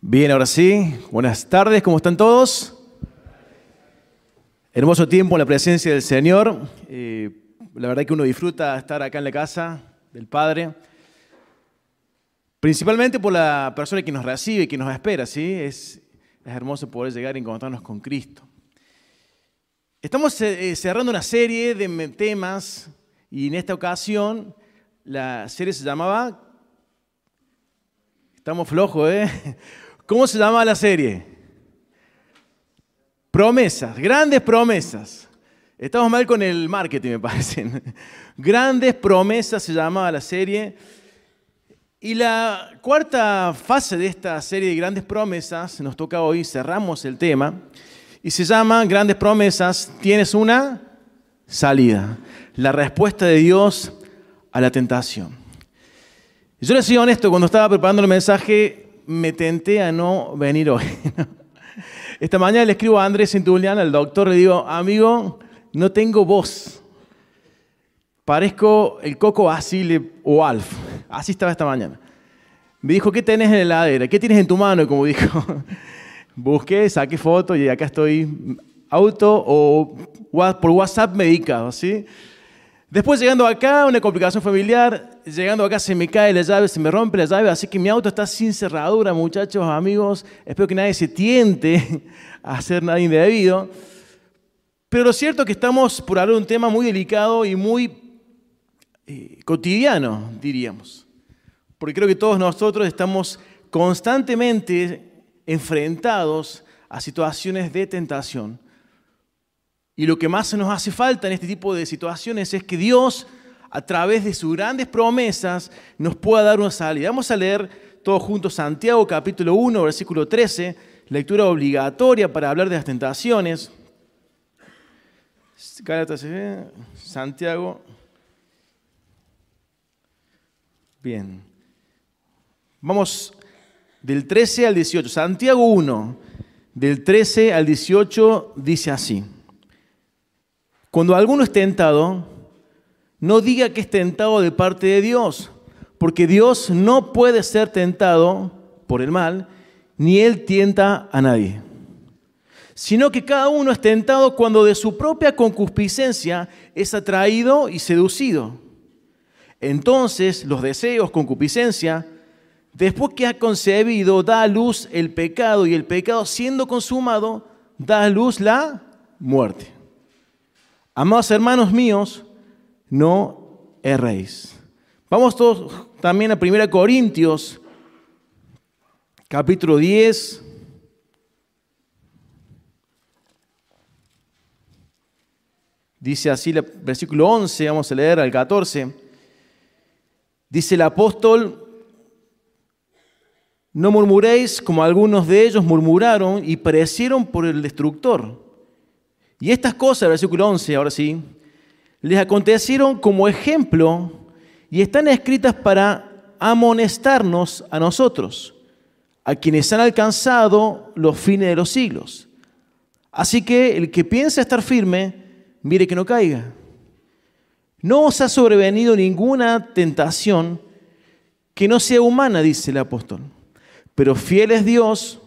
Bien, ahora sí. Buenas tardes, ¿cómo están todos? Hermoso tiempo en la presencia del Señor. La verdad que uno disfruta estar acá en la casa del Padre. Principalmente por la persona que nos recibe y que nos espera, ¿sí? Es hermoso poder llegar y encontrarnos con Cristo. Estamos cerrando una serie de temas y en esta ocasión la serie se llamaba... Estamos flojos, ¿eh? ¿Cómo se llama la serie? Promesas, grandes promesas. Estamos mal con el marketing, me parece. Grandes promesas se llamaba la serie. Y la cuarta fase de esta serie de grandes promesas, nos toca hoy, cerramos el tema, y se llama Grandes promesas, tienes una salida. La respuesta de Dios a la tentación. Yo les soy honesto, cuando estaba preparando el mensaje, me tenté a no venir hoy. Esta mañana le escribo a Andrés Centurión, al doctor, le digo, amigo, no tengo voz. Parezco el Coco Basile o Alf. Así estaba esta mañana. Me dijo, ¿qué tenés en la heladera? ¿Qué tienes en tu mano? Como dijo. Busqué, saqué foto y acá estoy auto o por WhatsApp medicado, ¿sí? Después llegando acá, una complicación familiar, llegando acá se me cae la llave, se me rompe la llave, así que mi auto está sin cerradura, muchachos, amigos. Espero que nadie se tiente a hacer nada indebido. Pero lo cierto es que estamos por hablar de un tema muy delicado y muy cotidiano, diríamos. Porque creo que todos nosotros estamos constantemente enfrentados a situaciones de tentación. Y lo que más nos hace falta en este tipo de situaciones es que Dios, a través de sus grandes promesas, nos pueda dar una salida. Vamos a leer todos juntos Santiago capítulo 1, versículo 13, lectura obligatoria para hablar de las tentaciones. Santiago. Bien. Vamos del 13 al 18. Santiago 1, del 13 al 18, dice así. Cuando alguno es tentado, no diga que es tentado de parte de Dios, porque Dios no puede ser tentado por el mal, ni Él tienta a nadie. Sino que cada uno es tentado cuando de su propia concupiscencia es atraído y seducido. Entonces los deseos, concupiscencia, después que ha concebido, da a luz el pecado, y el pecado siendo consumado, da a luz la muerte. Amados hermanos míos, no erréis. Vamos todos también a 1 Corintios, capítulo 10. Dice así, el versículo 11, vamos a leer al 14. Dice el apóstol, no murmuréis como algunos de ellos murmuraron y perecieron por el destructor. Y estas cosas, versículo 11, ahora sí, les acontecieron como ejemplo y están escritas para amonestarnos a nosotros, a quienes han alcanzado los fines de los siglos. Así que el que piensa estar firme, mire que no caiga. No os ha sobrevenido ninguna tentación que no sea humana, dice el apóstol, pero fiel es Dios,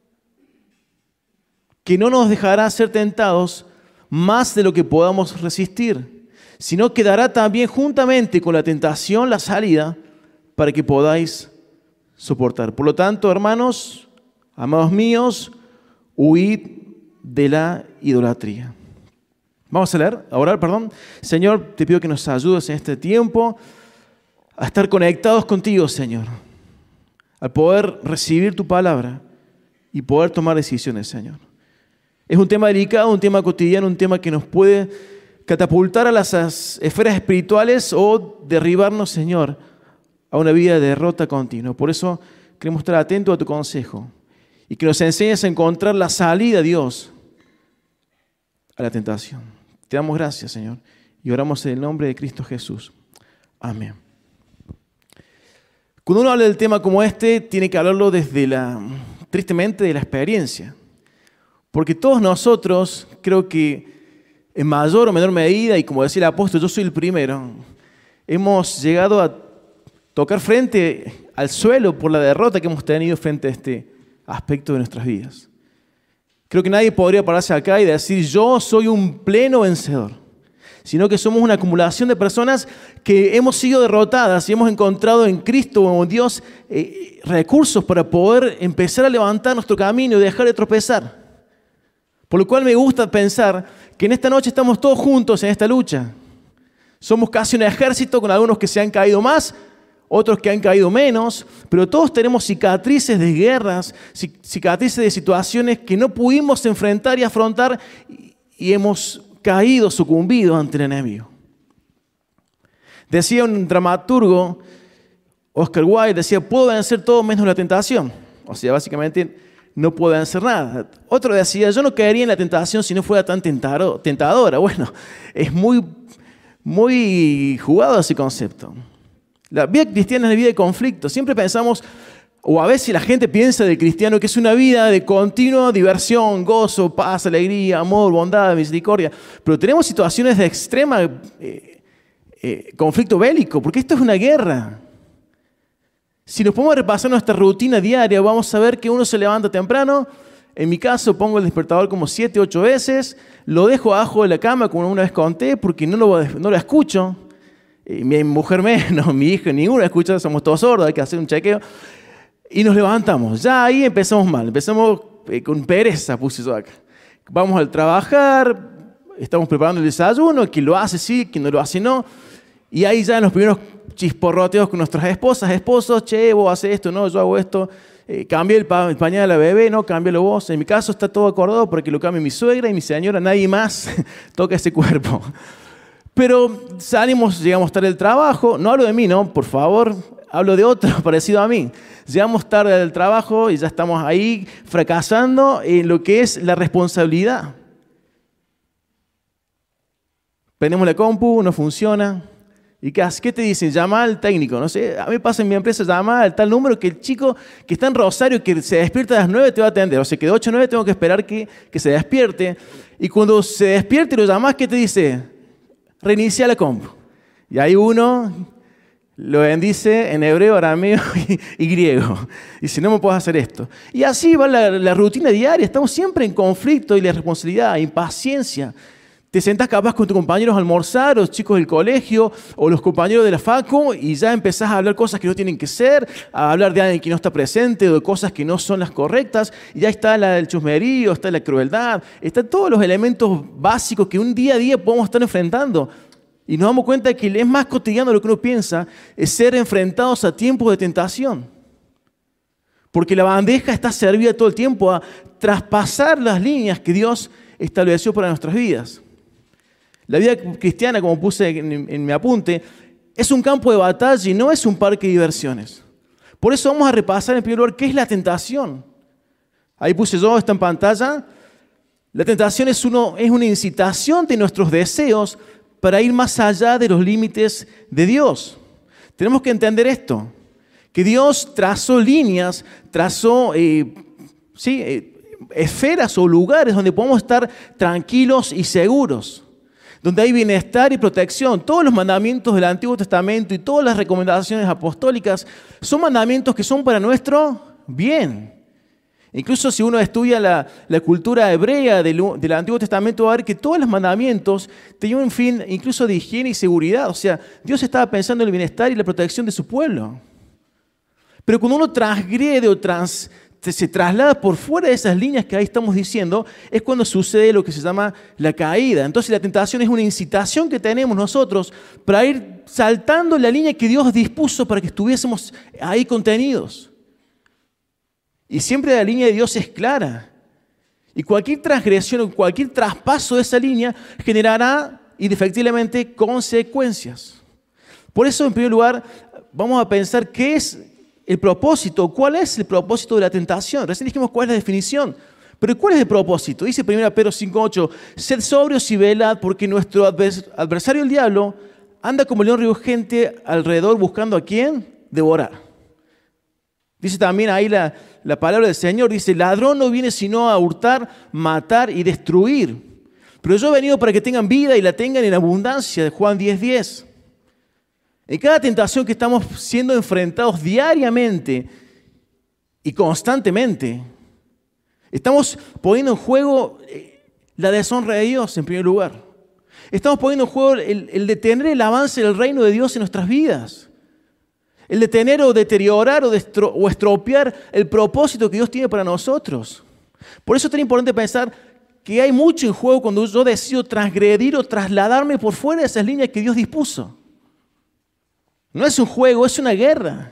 que no nos dejará ser tentados más de lo que podamos resistir, sino que dará también juntamente con la tentación la salida para que podáis soportar. Por lo tanto, hermanos, amados míos, huid de la idolatría. Vamos a leer, a orar, perdón. Señor, te pido que nos ayudes en este tiempo a estar conectados contigo, Señor, al poder recibir tu palabra y poder tomar decisiones, Señor. Es un tema delicado, un tema cotidiano, un tema que nos puede catapultar a las esferas espirituales o derribarnos, Señor, a una vida de derrota continua. Por eso queremos estar atentos a tu consejo y que nos enseñes a encontrar la salida, Dios, a la tentación. Te damos gracias, Señor, y oramos en el nombre de Cristo Jesús. Amén. Cuando uno habla del tema como este, tiene que hablarlo tristemente, de la experiencia. Porque todos nosotros, creo que en mayor o menor medida, y como decía el apóstol, yo soy el primero, hemos llegado a tocar frente al suelo por la derrota que hemos tenido frente aspectos de nuestras vidas. Creo que nadie podría pararse acá y decir, yo soy un pleno vencedor, sino que somos una acumulación de personas que hemos sido derrotadas y hemos encontrado en Cristo o en Dios recursos para poder empezar a levantar nuestro camino y dejar de tropezar. Por lo cual me gusta pensar que en esta noche estamos todos juntos en esta lucha. Somos casi un ejército con algunos que se han caído más, otros que han caído menos, pero todos tenemos cicatrices de guerras, cicatrices de situaciones que no pudimos enfrentar y afrontar y hemos caído, sucumbido ante el enemigo. Decía un dramaturgo, Oscar Wilde, decía, puedo vencer todo menos la tentación. O sea, básicamente no puedo vencer nada. Otro decía, yo no caería en la tentación si no fuera tan tentadora. Bueno, es muy jugado ese concepto. La vida cristiana es una vida de conflicto. Siempre pensamos, o a veces la gente piensa del cristiano que es una vida de continua diversión, gozo, paz, alegría, amor, bondad, misericordia. Pero tenemos situaciones de extrema conflicto bélico, porque esto es una guerra. Si nos ponemos a repasar nuestra rutina diaria, vamos a ver que uno se levanta temprano. En mi caso pongo el despertador como 7, 8 veces. Lo dejo abajo de la cama, como una vez conté, porque no lo escucho. Mi mujer menos, mi hija, ninguno escucha, somos todos sordos, hay que hacer un chequeo. Y nos levantamos. Ya ahí empezamos mal, empezamos con pereza, puse yo acá. Vamos al trabajar, estamos preparando el desayuno, quien lo hace sí, quien no lo hace no. Y ahí ya en los primeros chisporroteos con nuestras esposas, esposos, che, vos haces esto, no, yo hago esto. Cambié el pañal a la bebé, no, cámbialo vos. En mi caso está todo acordado para que lo cambie mi suegra y mi señora, nadie más toca ese cuerpo. Pero salimos, llegamos tarde del trabajo, no hablo de mí, no, por favor, hablo de otro parecido a mí. Llegamos tarde del trabajo y ya estamos ahí fracasando en lo que es la responsabilidad. Prendemos la compu, no funciona. ¿Y qué haces? ¿Qué te dicen? Llama al técnico. No sé, a mí pasa en mi empresa, llama al tal número que el chico que está en Rosario, que se despierta a las 9 te va a atender. O sea, que de 8 a 9 tengo que esperar que se despierte. Y cuando se despierte y lo llamas, ¿qué te dice? Reinicia la compu. Y ahí uno lo bendice en hebreo, arameo y griego. Dice, no me puedes hacer esto. Y así va la rutina diaria. Estamos siempre en conflicto y la responsabilidad, impaciencia. Te sentás capaz con tus compañeros a almorzar, los chicos del colegio o los compañeros de la facu y ya empezás a hablar cosas que no tienen que ser, a hablar de alguien que no está presente o de cosas que no son las correctas. Y ya está el chusmerío, está la crueldad, están todos los elementos básicos que un día a día podemos estar enfrentando. Y nos damos cuenta de que es más cotidiano de lo que uno piensa, es ser enfrentados a tiempos de tentación. Porque la bandeja está servida todo el tiempo a traspasar las líneas que Dios estableció para nuestras vidas. La vida cristiana, como puse en mi apunte, es un campo de batalla y no es un parque de diversiones. Por eso vamos a repasar en primer lugar qué es la tentación. Ahí puse yo, está en pantalla. La tentación es una incitación de nuestros deseos para ir más allá de los límites de Dios. Tenemos que entender esto, que Dios trazó líneas, trazó esferas o lugares donde podemos estar tranquilos y seguros, donde hay bienestar y protección. Todos los mandamientos del Antiguo Testamento y todas las recomendaciones apostólicas son mandamientos que son para nuestro bien. Incluso si uno estudia la cultura hebrea del Antiguo Testamento, va a ver que todos los mandamientos tenían un fin incluso de higiene y seguridad. O sea, Dios estaba pensando en el bienestar y la protección de su pueblo. Pero cuando uno transgrede o se traslada por fuera de esas líneas que ahí estamos diciendo, es cuando sucede lo que se llama la caída. Entonces la tentación es una incitación que tenemos nosotros para ir saltando la línea que Dios dispuso para que estuviésemos ahí contenidos. Y siempre la línea de Dios es clara. Y cualquier transgresión o cualquier traspaso de esa línea generará indefectiblemente consecuencias. Por eso, en primer lugar, vamos a pensar qué es el propósito, cuál es el propósito de la tentación. Recién dijimos cuál es la definición. Pero ¿cuál es el propósito? Dice 1 Pedro 5:8, sed sobrios y velad, porque nuestro adversario el diablo anda como león rugente alrededor buscando a quién devorar. Dice también ahí la palabra del Señor, dice, ladrón no viene sino a hurtar, matar y destruir. Pero yo he venido para que tengan vida y la tengan en abundancia, de Juan 10:10. En cada tentación que estamos siendo enfrentados diariamente y constantemente, Estamos poniendo en juego la deshonra de Dios en primer lugar. Estamos poniendo en juego el detener el avance del reino de Dios en nuestras vidas. El detener o deteriorar o estropear el propósito que Dios tiene para nosotros. Por eso es tan importante pensar que hay mucho en juego cuando yo decido transgredir o trasladarme por fuera de esas líneas que Dios dispuso. No es un juego, es una guerra.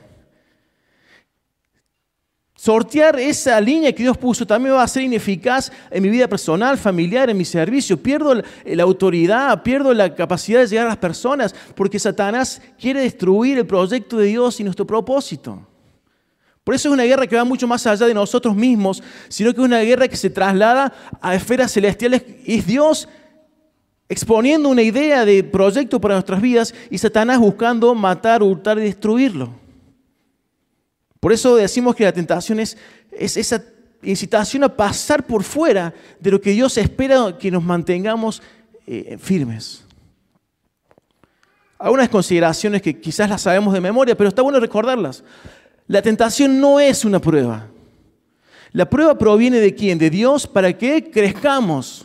Sortear esa línea que Dios puso también va a ser ineficaz en mi vida personal, familiar, en mi servicio. Pierdo la autoridad, pierdo la capacidad de llegar a las personas porque Satanás quiere destruir el proyecto de Dios y nuestro propósito. Por eso es una guerra que va mucho más allá de nosotros mismos, sino que es una guerra que se traslada a esferas celestiales. Y es Dios exponiendo una idea de proyecto para nuestras vidas y Satanás buscando matar, hurtar y destruirlo. Por eso decimos que la tentación es esa incitación a pasar por fuera de lo que Dios espera que nos mantengamos firmes. Algunas consideraciones que quizás las sabemos de memoria, pero está bueno recordarlas. La tentación no es una prueba. La prueba proviene ¿de quién? De Dios para que crezcamos.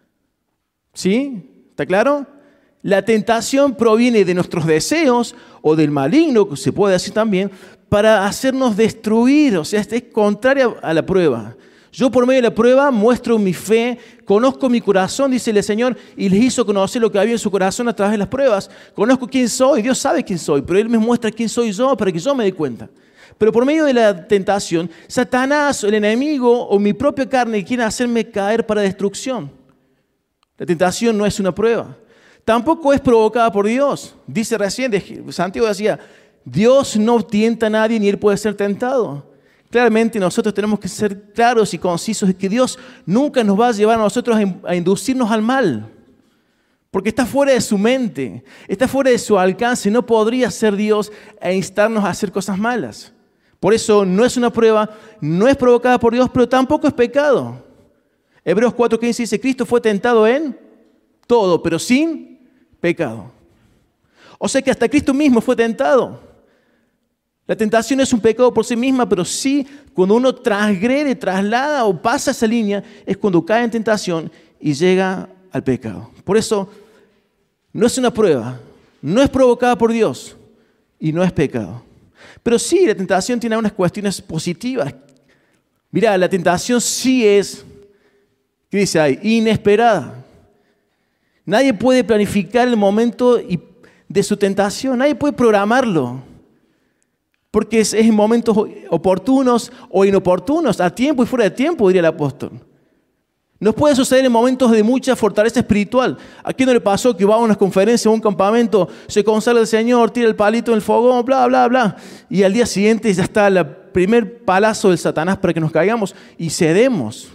¿Sí? ¿Está claro? La tentación proviene de nuestros deseos o del maligno, que se puede decir también, para hacernos destruir, o sea, es contraria a la prueba. Yo por medio de la prueba muestro mi fe, conozco mi corazón, dice el Señor, y les hizo conocer lo que había en su corazón a través de las pruebas. Conozco quién soy, Dios sabe quién soy, pero Él me muestra quién soy yo para que yo me dé cuenta. Pero por medio de la tentación, Satanás, el enemigo o mi propia carne quiere hacerme caer para destrucción. La tentación no es una prueba. Tampoco es provocada por Dios. Dice recién, Santiago decía, Dios no tienta a nadie ni Él puede ser tentado. Claramente nosotros tenemos que ser claros y concisos de que Dios nunca nos va a llevar a nosotros a inducirnos al mal. Porque está fuera de su mente, está fuera de su alcance. No podría ser Dios e instarnos a hacer cosas malas. Por eso no es una prueba, no es provocada por Dios, pero tampoco es pecado. Hebreos 4:15 dice, Cristo fue tentado en todo, pero sin pecado. O sea que hasta Cristo mismo fue tentado. La tentación es un pecado por sí misma, pero sí cuando uno transgrede, traslada o pasa esa línea, es cuando cae en tentación y llega al pecado. Por eso no es una prueba, no es provocada por Dios y no es pecado. Pero sí, la tentación tiene unas cuestiones positivas. Mira, la tentación sí es, ¿qué dice ahí? Inesperada. Nadie puede planificar el momento de su tentación, nadie puede programarlo. Porque es en momentos oportunos o inoportunos, a tiempo y fuera de tiempo, diría el apóstol. Nos puede suceder en momentos de mucha fortaleza espiritual. ¿A quién no le pasó que va a una conferencia, a un campamento, se consagra el Señor, tira el palito en el fogón, bla, bla, bla, y al día siguiente ya está el primer palazo del Satanás para que nos caigamos y cedemos?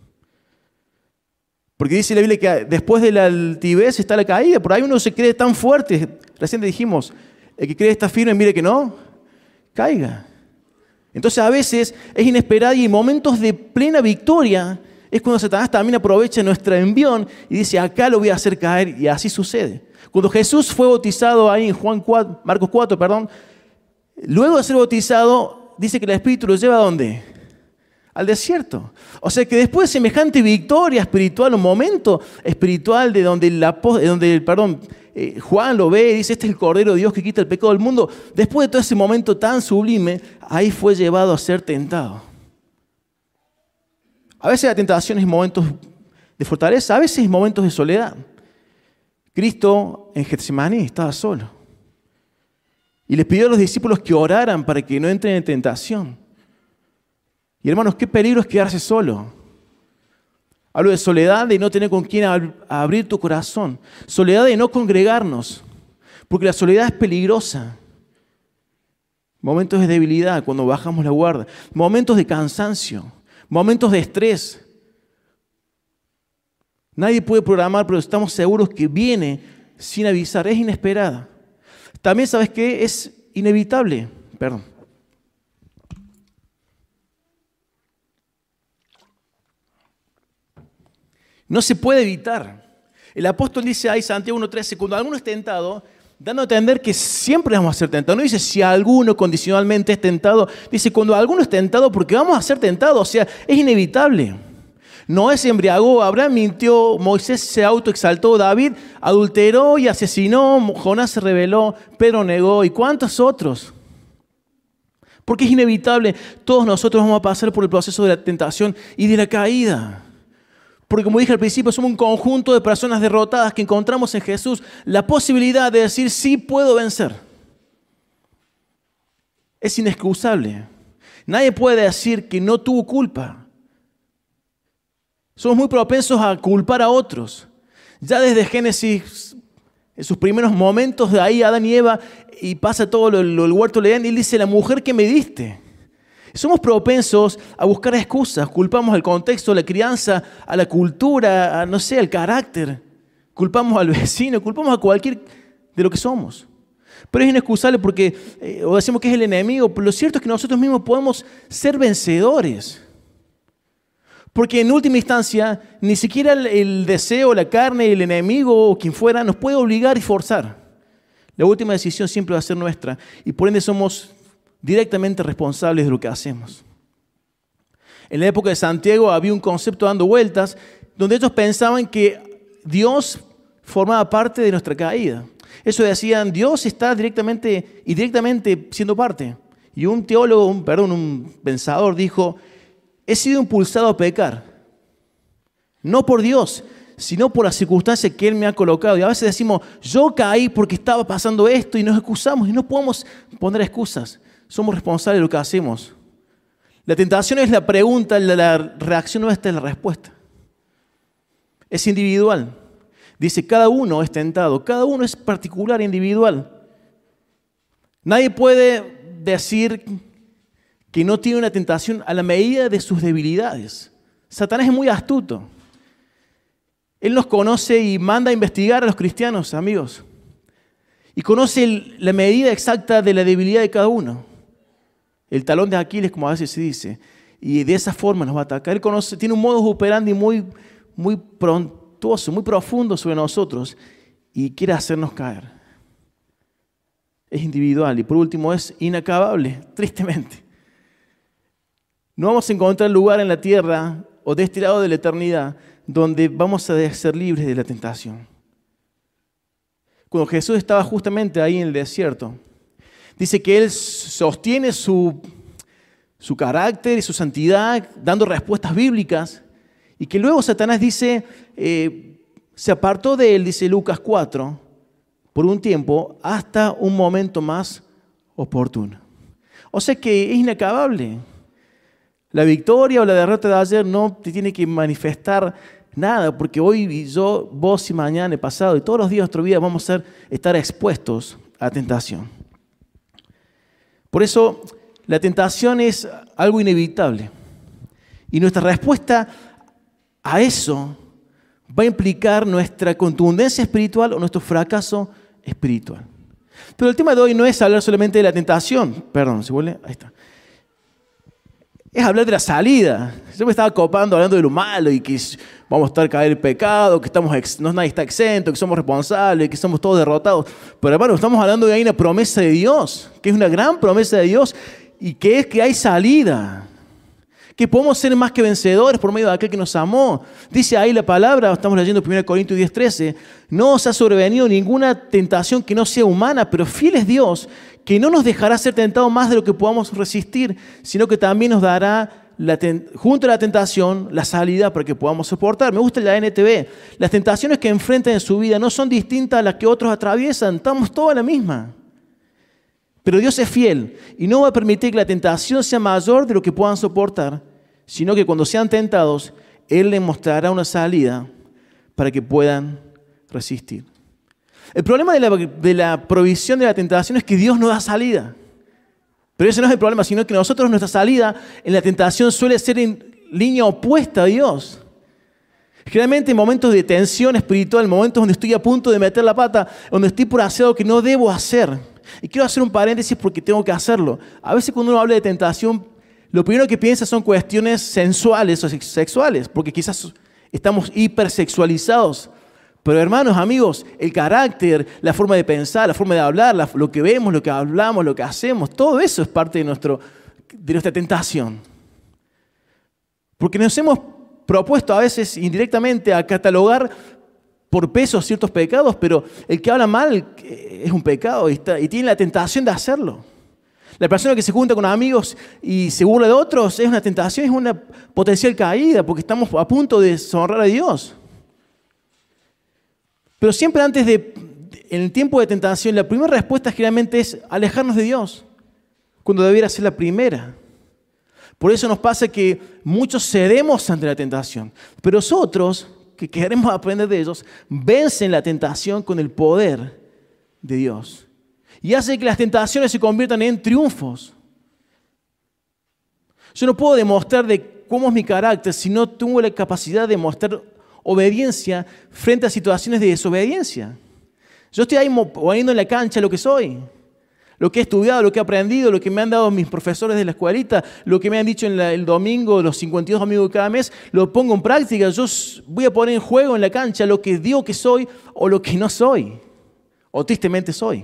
Porque dice la Biblia que después de la altivez está la caída. Por ahí uno se cree tan fuerte. Recién dijimos, el que cree está firme, mire que no, caiga. Entonces a veces es inesperado y en momentos de plena victoria es cuando Satanás también aprovecha nuestra envión y dice, acá lo voy a hacer caer, y así sucede. Cuando Jesús fue bautizado ahí en Marcos 4, luego de ser bautizado, dice que el Espíritu lo lleva ¿a dónde? Al desierto. O sea que después de semejante victoria espiritual, un momento espiritual de donde Juan lo ve y dice, este es el Cordero de Dios que quita el pecado del mundo. Después de todo ese momento tan sublime, ahí fue llevado a ser tentado. A veces la tentación es momentos de fortaleza, a veces es momentos de soledad. Cristo en Getsemaní estaba solo. Y les pidió a los discípulos que oraran para que no entren en tentación. Y hermanos, qué peligro es quedarse solo. Hablo de soledad, de no tener con quién abrir tu corazón. Soledad de no congregarnos, porque la soledad es peligrosa. Momentos de debilidad, cuando bajamos la guardia. Momentos de cansancio, momentos de estrés. Nadie puede programar, pero estamos seguros que viene sin avisar. Es inesperada. También, ¿sabes qué? Es inevitable. No se puede evitar. El apóstol dice ahí, Santiago 1:13, cuando alguno es tentado, dando a entender que siempre vamos a ser tentados. No dice si alguno condicionalmente es tentado. Dice cuando alguno es tentado, porque vamos a ser tentados. O sea, es inevitable. Noé se embriagó, Abraham mintió, Moisés se autoexaltó, David adulteró y asesinó, Jonás se rebeló, Pedro negó y cuántos otros. Porque es inevitable, todos nosotros vamos a pasar por el proceso de la tentación y de la caída. Porque como dije al principio, somos un conjunto de personas derrotadas que encontramos en Jesús la posibilidad de decir, sí puedo vencer. Es inexcusable. Nadie puede decir que no tuvo culpa. Somos muy propensos a culpar a otros. Ya desde Génesis, en sus primeros momentos, de ahí Adán y Eva, y pasa todo el huerto de Edén, y él dice, la mujer que me diste. Somos propensos a buscar excusas, culpamos al contexto, a la crianza, a la cultura, no sé, al carácter. Culpamos al vecino, culpamos a cualquier de lo que somos. Pero es inexcusable porque o decimos que es el enemigo, pero lo cierto es que nosotros mismos podemos ser vencedores. Porque en última instancia, ni siquiera el deseo, la carne, el enemigo o quien fuera nos puede obligar y forzar. La última decisión siempre va a ser nuestra y por ende somos directamente responsables de lo que hacemos. En la época de Santiago había un concepto dando vueltas donde ellos pensaban que Dios formaba parte de nuestra caída. Eso decían, Dios está directamente siendo parte. Y un teólogo, un pensador dijo, he sido impulsado a pecar, no por Dios, sino por las circunstancias que Él me ha colocado. Y a veces decimos, yo caí porque estaba pasando esto y nos excusamos y no podemos poner excusas. Somos responsables de lo que hacemos. La tentación es la pregunta, la reacción nuestra es la respuesta. Es individual. Dice, cada uno es tentado, cada uno es particular, individual. Nadie puede decir que no tiene una tentación a la medida de sus debilidades. Satanás es muy astuto. Él nos conoce y manda a investigar a los cristianos, amigos. Y conoce la medida exacta de la debilidad de cada uno. El talón de Aquiles, como a veces se dice. Y de esa forma nos va a atacar. Él tiene un modus operandi muy prontuoso, muy profundo sobre nosotros. Y quiere hacernos caer. Es individual. Y por último es inacabable, tristemente. No vamos a encontrar lugar en la tierra o de este lado de la eternidad donde vamos a ser libres de la tentación. Cuando Jesús estaba justamente ahí en el desierto, dice que Él sostiene su carácter y su santidad dando respuestas bíblicas y que luego Satanás dice, se apartó de Él, dice Lucas 4, por un tiempo hasta un momento más oportuno. O sea que es inacabable. La victoria o la derrota de ayer no te tiene que manifestar nada, porque hoy y yo, vos y mañana y pasado y todos los días de nuestra vida vamos a estar expuestos a tentación. Por eso la tentación es algo inevitable. Y nuestra respuesta a eso va a implicar nuestra contundencia espiritual o nuestro fracaso espiritual. Pero el tema de hoy no es hablar solamente de la tentación. Perdón, ¿se vuelve? Ahí está. Es hablar de la salida. Yo me estaba copando hablando de lo malo y que vamos a estar caer en pecado, que nadie está exento, que somos responsables, que somos todos derrotados. Pero hermano, estamos hablando de ahí una promesa de Dios, que es una gran promesa de Dios y que es que hay salida. Que podemos ser más que vencedores por medio de aquel que nos amó. Dice ahí la palabra, estamos leyendo 1 Corintios 10:13, no os ha sobrevenido ninguna tentación que no sea humana, pero fiel es Dios, que no nos dejará ser tentados más de lo que podamos resistir, sino que también nos dará, junto a la tentación, la salida para que podamos soportar. Me gusta la NTV. Las tentaciones que enfrentan en su vida no son distintas a las que otros atraviesan. Estamos todos en la misma. Pero Dios es fiel y no va a permitir que la tentación sea mayor de lo que puedan soportar, sino que cuando sean tentados, Él les mostrará una salida para que puedan resistir. El problema de la provisión de la tentación es que Dios no da salida. Pero ese no es el problema, sino que nuestra salida en la tentación suele ser en línea opuesta a Dios. Generalmente en momentos de tensión espiritual, en momentos donde estoy a punto de meter la pata, donde estoy por hacer algo que no debo hacer. Y quiero hacer un paréntesis porque tengo que hacerlo. A veces cuando uno habla de tentación, lo primero que piensa son cuestiones sensuales o sexuales, porque quizás estamos hipersexualizados. Pero hermanos, amigos, el carácter, la forma de pensar, la forma de hablar, lo que vemos, lo que hablamos, lo que hacemos, todo eso es parte de nuestra tentación. Porque nos hemos propuesto a veces indirectamente a catalogar por peso ciertos pecados, pero el que habla mal es un pecado y tiene la tentación de hacerlo. La persona que se junta con amigos y se burla de otros es una tentación, es una potencial caída, porque estamos a punto de deshonrar a Dios. Pero siempre en el tiempo de tentación, la primera respuesta generalmente es alejarnos de Dios, cuando debiera ser la primera. Por eso nos pasa que muchos cedemos ante la tentación, pero nosotros, que queremos aprender de ellos, vencen la tentación con el poder de Dios. Y hace que las tentaciones se conviertan en triunfos. Yo no puedo demostrar de cómo es mi carácter si no tengo la capacidad de mostrar obediencia frente a situaciones de desobediencia. Yo estoy ahí poniendo en la cancha lo que soy, lo que he estudiado, lo que he aprendido, lo que me han dado mis profesores de la escuelita, lo que me han dicho el domingo, los 52 domingos de cada mes, lo pongo en práctica. Yo voy a poner en juego en la cancha lo que digo que soy o lo que no soy, o tristemente soy.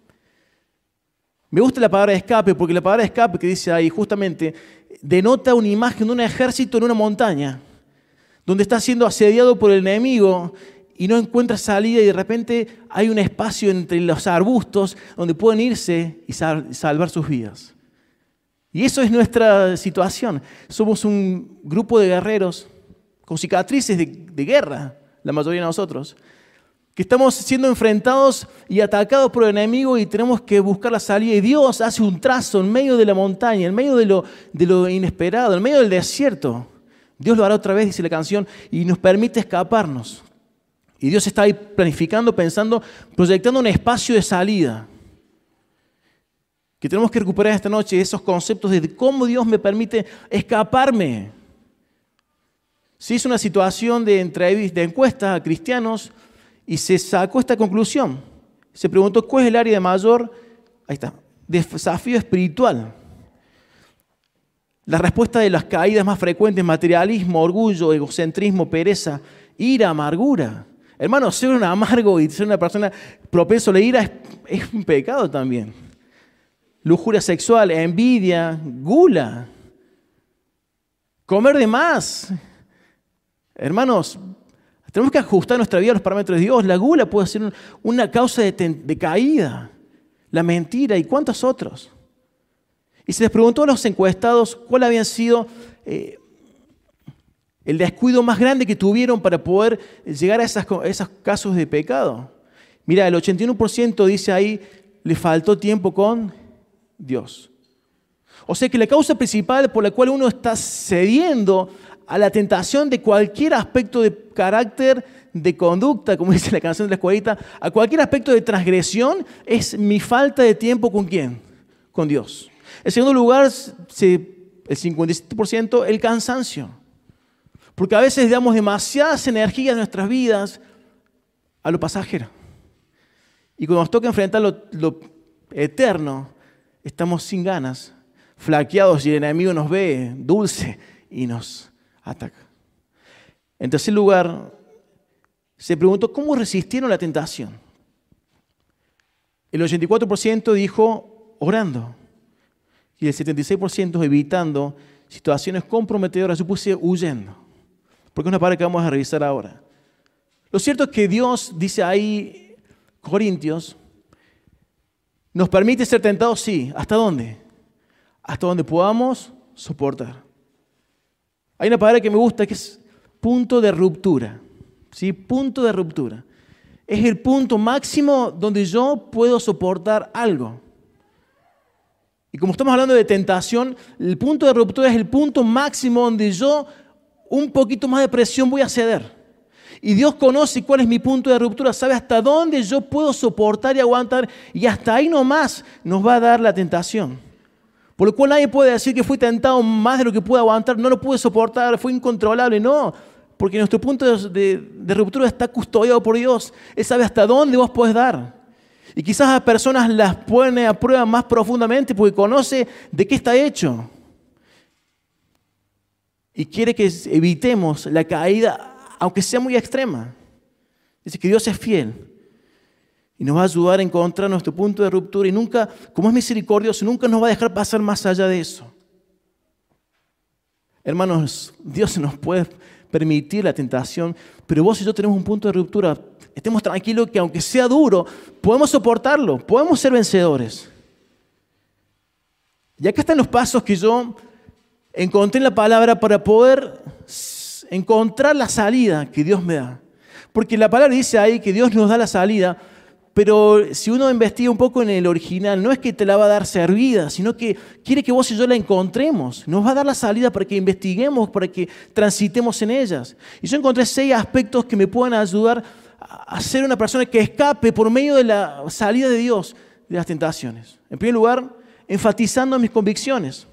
Me gusta la palabra escape, porque la palabra escape que dice ahí justamente denota una imagen de un ejército en una montaña, donde está siendo asediado por el enemigo y no encuentra salida y de repente hay un espacio entre los arbustos donde pueden irse y salvar sus vidas. Y eso es nuestra situación. Somos un grupo de guerreros con cicatrices de guerra, la mayoría de nosotros, que estamos siendo enfrentados y atacados por el enemigo y tenemos que buscar la salida. Y Dios hace un trazo en medio de la montaña, en medio de lo inesperado, en medio del desierto. Dios lo hará otra vez, dice la canción, y nos permite escaparnos. Y Dios está ahí planificando, pensando, proyectando un espacio de salida. Que tenemos que recuperar esta noche esos conceptos de cómo Dios me permite escaparme. Se hizo una situación de encuesta a cristianos y se sacó esta conclusión. Se preguntó cuál es el área de mayor, desafío espiritual. La respuesta de las caídas más frecuentes: materialismo, orgullo, egocentrismo, pereza, ira, amargura. Hermano, ser un amargo y ser una persona propensa a la ira es un pecado también. Lujuria sexual, envidia, gula, comer de más. Hermanos, tenemos que ajustar nuestra vida a los parámetros de Dios. La gula puede ser una causa de caída. La mentira y cuántos otros. Y se les preguntó a los encuestados cuál había sido el descuido más grande que tuvieron para poder llegar a esos casos de pecado. Mira, el 81% dice ahí, le faltó tiempo con Dios. O sea que la causa principal por la cual uno está cediendo a la tentación de cualquier aspecto de carácter, de conducta, como dice la canción de la escuelita, a cualquier aspecto de transgresión, es mi falta de tiempo ¿con quién? Con Dios. En segundo lugar, el 57%, el cansancio. Porque a veces damos demasiadas energías en nuestras vidas a lo pasajero. Y cuando nos toca enfrentar lo eterno, estamos sin ganas, flaqueados, y el enemigo nos ve dulce y nos ataca. En tercer lugar, se preguntó cómo resistieron la tentación. El 84% dijo orando. Y el 76% evitando situaciones comprometedoras. Yo puse huyendo. Porque es una palabra que vamos a revisar ahora. Lo cierto es que Dios, dice ahí Corintios, nos permite ser tentados, sí. ¿Hasta dónde? Hasta donde podamos soportar. Hay una palabra que me gusta que es punto de ruptura. ¿Sí? Punto de ruptura. Es el punto máximo donde yo puedo soportar algo. Y como estamos hablando de tentación, el punto de ruptura es el punto máximo donde yo un poquito más de presión voy a ceder. Y Dios conoce cuál es mi punto de ruptura, sabe hasta dónde yo puedo soportar y aguantar, y hasta ahí nomás nos va a dar la tentación. Por lo cual nadie puede decir que fui tentado más de lo que pude aguantar, no lo pude soportar, fue incontrolable. No, porque nuestro punto de ruptura está custodiado por Dios. Él sabe hasta dónde vos podés dar. Y quizás a personas las pone a prueba más profundamente porque conoce de qué está hecho. Y quiere que evitemos la caída, aunque sea muy extrema. Dice que Dios es fiel y nos va a ayudar a encontrar nuestro punto de ruptura y nunca, como es misericordioso, nunca nos va a dejar pasar más allá de eso. Hermanos, Dios nos puede permitir la tentación, pero vos y yo tenemos un punto de ruptura. Estemos tranquilos que aunque sea duro, podemos soportarlo, podemos ser vencedores. Y acá están los pasos que yo encontré en la palabra para poder encontrar la salida que Dios me da. Porque la palabra dice ahí que Dios nos da la salida, pero si uno investiga un poco en el original, no es que te la va a dar servida, sino que quiere que vos y yo la encontremos. Nos va a dar la salida para que investiguemos, para que transitemos en ellas. Y yo encontré 6 aspectos que me pueden ayudar a ser una persona que escape por medio de la salida de Dios de las tentaciones. En primer lugar, enfatizando mis convicciones.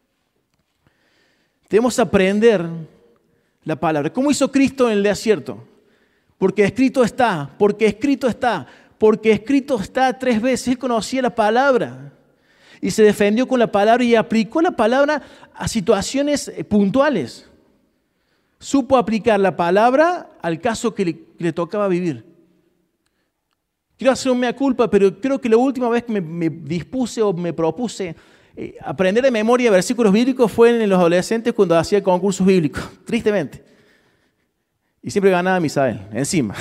Debemos aprender la palabra. ¿Cómo hizo Cristo en el desierto? Porque escrito está, porque escrito está, porque escrito está 3 veces. Él conocía la palabra y se defendió con la palabra y aplicó la palabra a situaciones puntuales. Supo aplicar la palabra al caso que le tocaba vivir. Quiero hacer un mea culpa, pero creo que la última vez que me dispuse o me propuse aprender de memoria versículos bíblicos fue en los adolescentes cuando hacía concursos bíblicos, tristemente. Y siempre ganaba Misael, encima.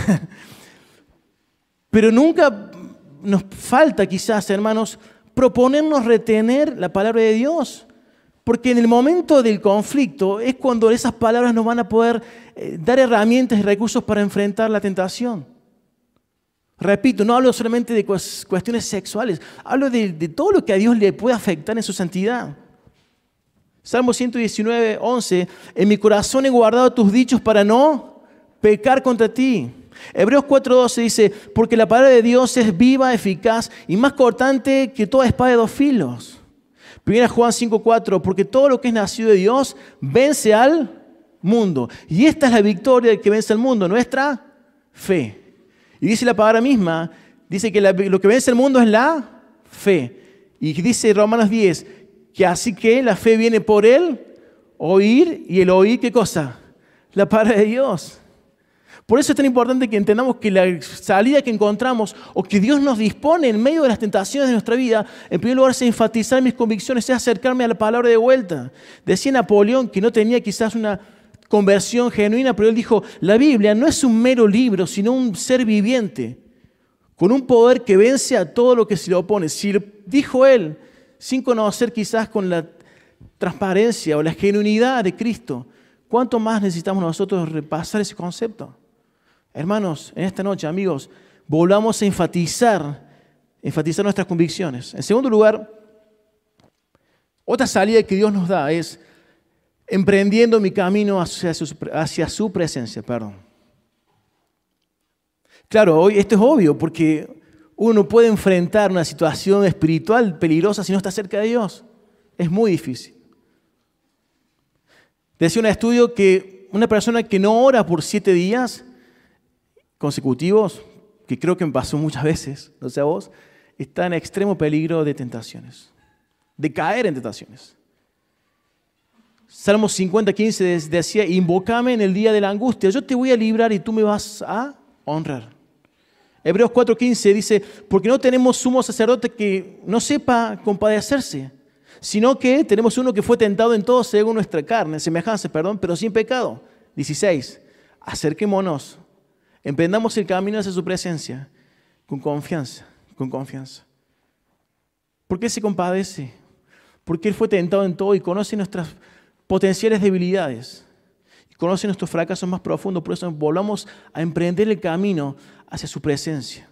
Pero nunca nos falta quizás, hermanos, proponernos retener la palabra de Dios. Porque en el momento del conflicto es cuando esas palabras nos van a poder dar herramientas y recursos para enfrentar la tentación. Repito, no hablo solamente de cuestiones sexuales, hablo de todo lo que a Dios le puede afectar en su santidad. Salmo 119, 11, en mi corazón he guardado tus dichos para no pecar contra ti. Hebreos 4:12 dice, porque la palabra de Dios es viva, eficaz y más cortante que toda espada de 2 filos. 1 Juan 5:4, porque todo lo que es nacido de Dios vence al mundo. Y esta es la victoria que vence al mundo, nuestra fe. Y dice la palabra misma, dice que lo que vence al mundo es la fe. Y dice Romanos 10, que así que la fe viene por el oír, y el oír, ¿qué cosa? La palabra de Dios. Por eso es tan importante que entendamos que la salida que encontramos o que Dios nos dispone en medio de las tentaciones de nuestra vida, en primer lugar es enfatizar mis convicciones, es acercarme a la palabra de vuelta. Decía Napoleón que no tenía quizás una conversión genuina, pero él dijo, la Biblia no es un mero libro, sino un ser viviente, con un poder que vence a todo lo que se le opone. Si dijo él, sin conocer quizás con la transparencia o la genuinidad de Cristo, ¿cuánto más necesitamos nosotros repasar ese concepto? Hermanos, en esta noche, amigos, volvamos a enfatizar nuestras convicciones. En segundo lugar, otra salida que Dios nos da es emprendiendo mi camino hacia su presencia. Claro, hoy esto es obvio porque uno no puede enfrentar una situación espiritual peligrosa si no está cerca de Dios. Es muy difícil. Decía un estudio que una persona que no ora por 7 días consecutivos, que creo que me pasó muchas veces, no sé a vos, está en extremo peligro de tentaciones, de caer en tentaciones. Salmos 50:15 decía, invócame en el día de la angustia, yo te voy a librar y tú me vas a honrar. Hebreos 4:15 dice, porque no tenemos sumo sacerdote que no sepa compadecerse, sino que tenemos uno que fue tentado en todo según nuestra carne, semejanza, pero sin pecado. 16, acerquémonos, emprendamos el camino hacia su presencia con confianza. Porque Él se compadece, porque Él fue tentado en todo y conoce nuestras potenciales debilidades, y conoce nuestros fracasos más profundos. Por eso volvamos a emprender el camino hacia su presencia.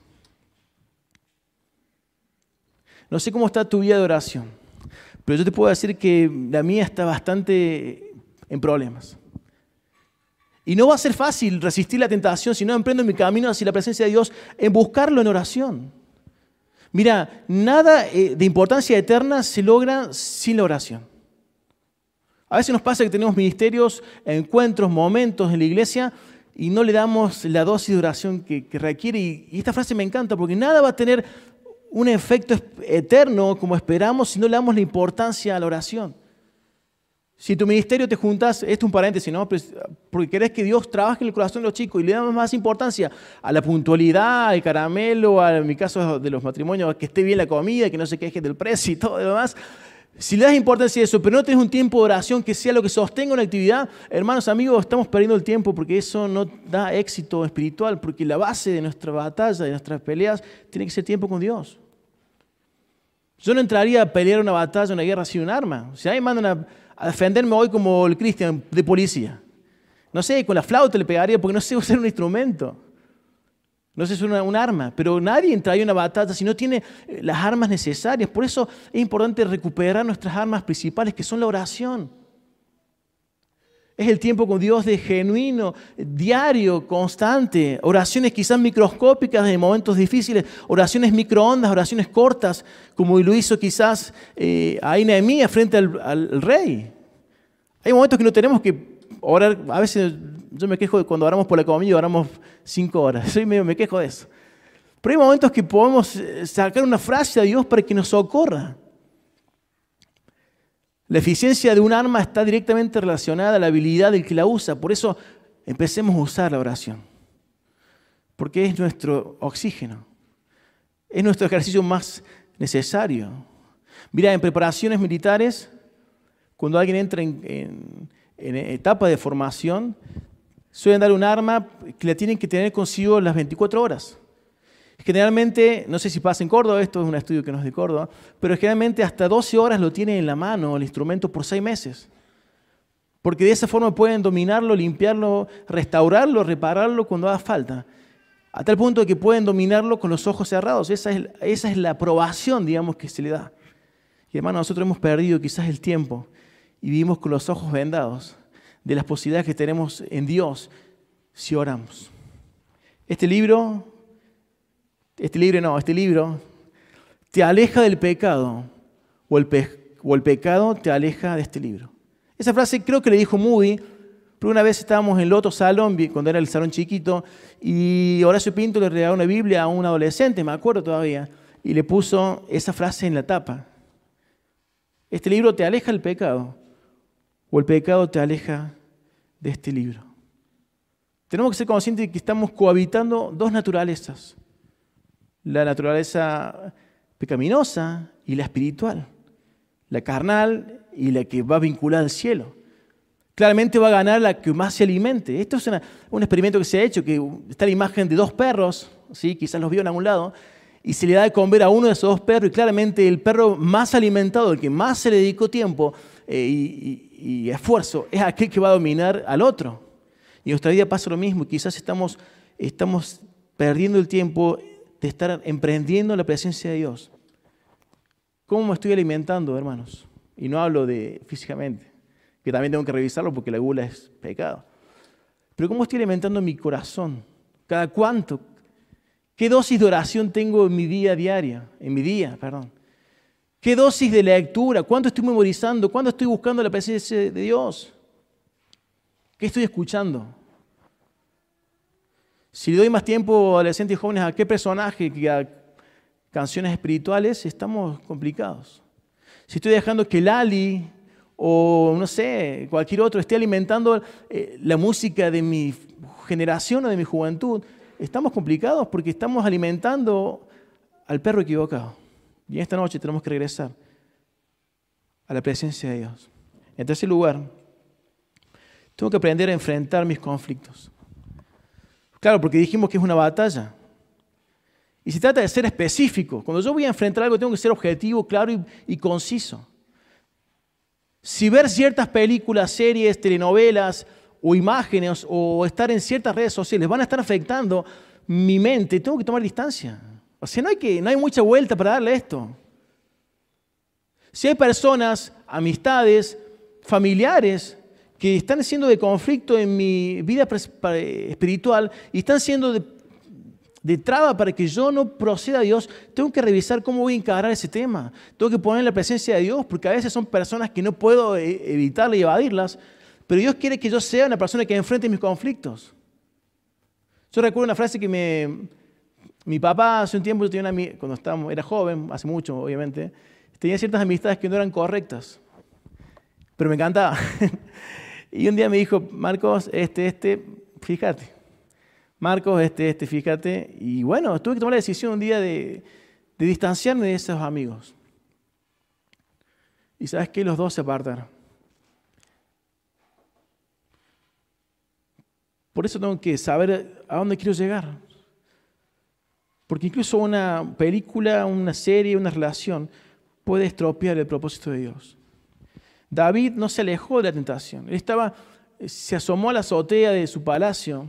No sé cómo está tu vida de oración, pero yo te puedo decir que la mía está bastante en problemas. Y no va a ser fácil resistir la tentación si no emprendo mi camino hacia la presencia de Dios en buscarlo en oración. Mira, nada de importancia eterna se logra sin la oración. A veces nos pasa que tenemos ministerios, encuentros, momentos en la iglesia y no le damos la dosis de oración que requiere. Y esta frase me encanta porque nada va a tener un efecto eterno como esperamos si no le damos la importancia a la oración. Si tu ministerio te juntas, esto es un paréntesis, ¿no? Porque querés que Dios trabaje en el corazón de los chicos y le damos más importancia a la puntualidad, al caramelo, en mi caso de los matrimonios, que esté bien la comida, que no se quejen del precio y todo lo demás. Si le das importancia a eso, pero no tienes un tiempo de oración que sea lo que sostenga una actividad, hermanos, amigos, estamos perdiendo el tiempo porque eso no da éxito espiritual, porque la base de nuestra batalla, de nuestras peleas, tiene que ser tiempo con Dios. Yo no entraría a pelear una batalla, una guerra sin un arma. Si a mí me mandan a defenderme hoy como el Cristian de policía, no sé, con la flauta le pegaría porque no sé usar un instrumento. No sé si es un arma, pero nadie entraría a una batalla si no tiene las armas necesarias. Por eso es importante recuperar nuestras armas principales, que son la oración. Es el tiempo con Dios de genuino, diario, constante. Oraciones quizás microscópicas en momentos difíciles, oraciones microondas, oraciones cortas, como lo hizo quizás ahí Nehemías frente al rey. Hay momentos que no tenemos que orar. A veces yo me quejo de cuando oramos por la comida, oramos 5 horas. Me quejo de eso. Pero hay momentos que podemos sacar una frase a Dios para que nos socorra. La eficiencia de un arma está directamente relacionada a la habilidad del que la usa. Por eso empecemos a usar la oración. Porque es nuestro oxígeno. Es nuestro ejercicio más necesario. Mira, en preparaciones militares, cuando alguien entra en etapa de formación, suelen dar un arma que la tienen que tener consigo las 24 horas. Generalmente, no sé si pasa en Córdoba, esto es un estudio que no es de Córdoba, pero generalmente hasta 12 horas lo tienen en la mano el instrumento por 6 meses. Porque de esa forma pueden dominarlo, limpiarlo, restaurarlo, repararlo cuando haga falta. A tal punto que pueden dominarlo con los ojos cerrados. Esa es la aprobación, digamos, que se le da. Y hermano, nosotros hemos perdido quizás el tiempo y vivimos con los ojos vendados de las posibilidades que tenemos en Dios si oramos. Este libro te aleja del pecado o el pecado te aleja de este libro. Esa frase creo que le dijo Moody, pero una vez estábamos en el otro salón, cuando era el salón chiquito, y Horacio Pinto le regaló una Biblia a un adolescente, me acuerdo todavía, y le puso esa frase en la tapa. Este libro te aleja del pecado o el pecado te aleja de este libro. Tenemos que ser conscientes de que estamos cohabitando dos naturalezas. La naturaleza pecaminosa y la espiritual. La carnal y la que va vinculada al cielo. Claramente va a ganar la que más se alimente. Esto es un experimento que se ha hecho, que está la imagen de 2 perros, ¿sí? Quizás los vio en algún lado, y se le da de comer a uno de esos 2 perros, y claramente el perro más alimentado, el que más se le dedicó tiempo y esfuerzo, es aquel que va a dominar al otro. Y en nuestra vida pasa lo mismo, quizás estamos perdiendo el tiempo de estar emprendiendo la presencia de Dios. ¿Cómo me estoy alimentando, hermanos? Y no hablo de físicamente, que también tengo que revisarlo porque la gula es pecado. Pero ¿cómo estoy alimentando mi corazón? ¿Cada cuánto? ¿Qué dosis de oración tengo en mi día diario? ¿Qué dosis de lectura? ¿Cuánto estoy memorizando? ¿Cuánto estoy buscando la presencia de Dios? ¿Qué estoy escuchando? Si le doy más tiempo a adolescentes y jóvenes a qué personaje que a canciones espirituales, estamos complicados. Si estoy dejando que Lali o no sé, cualquier otro esté alimentando la música de mi generación o de mi juventud, estamos complicados porque estamos alimentando al perro equivocado. Y esta noche tenemos que regresar a la presencia de Dios. En tercer lugar, tengo que aprender a enfrentar mis conflictos. Claro, porque dijimos que es una batalla. Y se trata de ser específico. Cuando yo voy a enfrentar algo, tengo que ser objetivo, claro y conciso. Si ver ciertas películas, series, telenovelas o imágenes o estar en ciertas redes sociales van a estar afectando mi mente, tengo que tomar distancia. O sea, no hay mucha vuelta para darle a esto. Si hay personas, amistades, familiares que están siendo de conflicto en mi vida espiritual y están siendo de traba para que yo no proceda a Dios, tengo que revisar cómo voy a encarar ese tema. Tengo que poner en la presencia de Dios, porque a veces son personas que no puedo evitarle y evadirlas, pero Dios quiere que yo sea una persona que enfrente mis conflictos. Yo recuerdo una frase que mi papá hace un tiempo, yo tenía cuando era joven, hace mucho obviamente, tenía ciertas amistades que no eran correctas, pero me encantaba. Y un día me dijo, Marcos, fíjate. Marcos, fíjate. Y bueno, tuve que tomar la decisión un día de distanciarme de esos amigos. Y ¿sabes qué? Los dos se apartaron. Por eso tengo que saber a dónde quiero llegar. Porque incluso una película, una serie, una relación puede estropear el propósito de Dios. David no se alejó de la tentación. Él se asomó a la azotea de su palacio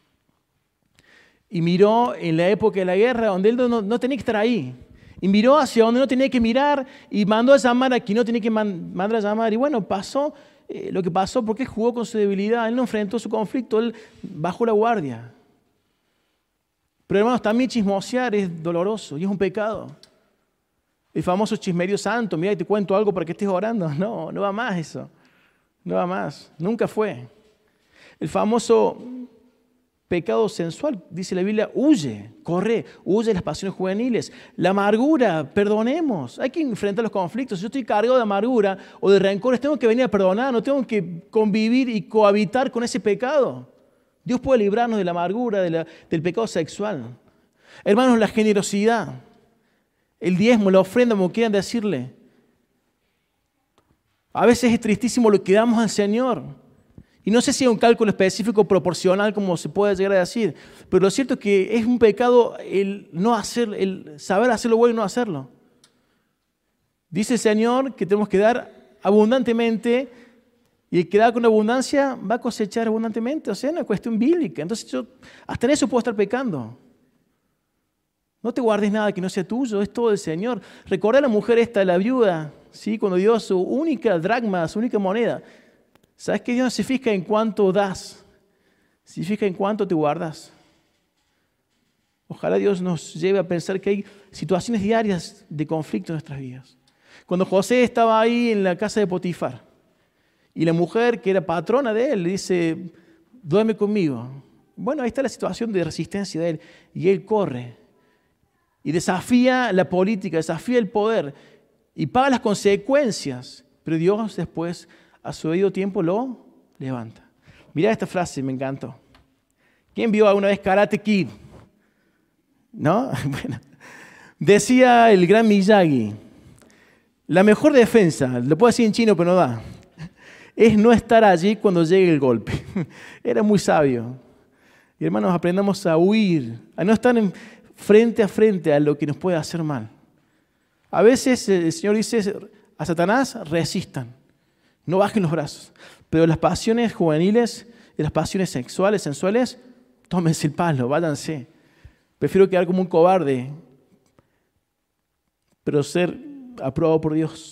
y miró en la época de la guerra donde él no tenía que estar ahí. Y miró hacia donde no tenía que mirar y mandó a llamar a quien no tenía que mandar a llamar. Y bueno, pasó lo que pasó porque él jugó con su debilidad. Él no enfrentó su conflicto, él bajó la guardia. Pero hermanos, también chismosear es doloroso y es un pecado. El famoso chismerío santo, mira y te cuento algo para que estés orando. No, no va más eso. No va más. Nunca fue. El famoso pecado sensual, dice la Biblia, huye, corre, huye de las pasiones juveniles. La amargura, perdonemos. Hay que enfrentar los conflictos. Si yo estoy cargado de amargura o de rencores, tengo que venir a perdonar, no tengo que convivir y cohabitar con ese pecado. Dios puede librarnos de la amargura, del pecado sexual. Hermanos, la generosidad, el diezmo, la ofrenda, como quieran decirle. A veces es tristísimo lo que damos al Señor. Y no sé si es un cálculo específico proporcional como se puede llegar a decir, pero lo cierto es que es un pecado el saber hacer lo bueno y no hacerlo. Dice el Señor que tenemos que dar abundantemente y el que da con abundancia va a cosechar abundantemente. O sea, es una cuestión bíblica. Entonces hasta en eso puedo estar pecando. No te guardes nada que no sea tuyo, es todo del Señor. Recordá a la mujer esta, la viuda, ¿sí? Cuando dio su única dracma, su única moneda. ¿Sabes que Dios no se fija en cuánto das? Se fija en cuánto te guardas. Ojalá Dios nos lleve a pensar que hay situaciones diarias de conflicto en nuestras vidas. Cuando José estaba ahí en la casa de Potifar y la mujer que era patrona de él le dice, duerme conmigo. Bueno, ahí está la situación de resistencia de él. Y él corre y desafía la política, desafía el poder y paga las consecuencias. Pero Dios después, a su debido tiempo, lo levanta. Mirá esta frase, me encantó. ¿Quién vio alguna vez Karate Kid? ¿No? Bueno, decía el gran Miyagi, la mejor defensa, lo puedo decir en chino pero no da, es no estar allí cuando llegue el golpe. Era muy sabio. Y hermanos, aprendamos a huir, a no estar frente a frente a lo que nos puede hacer mal. A veces el Señor dice a Satanás, resistan, no bajen los brazos. Pero las pasiones juveniles y las pasiones sexuales, sensuales, tómense el palo, váyanse. Prefiero quedar como un cobarde, pero ser aprobado por Dios.